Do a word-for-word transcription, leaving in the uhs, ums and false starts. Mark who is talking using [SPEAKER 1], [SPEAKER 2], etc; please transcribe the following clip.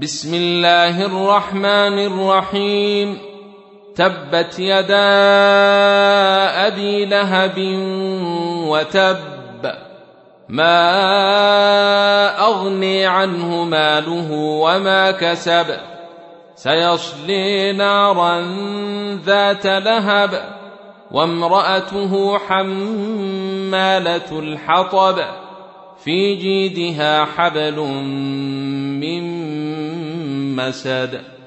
[SPEAKER 1] بسم الله الرحمن الرحيم. تبت يدا أبي لهب وتب، ما أغني عنه ماله وما كسب، سيصلي نارا ذات لهب، وامرأته حمالة الحطب، في جيدها حبل من مسد.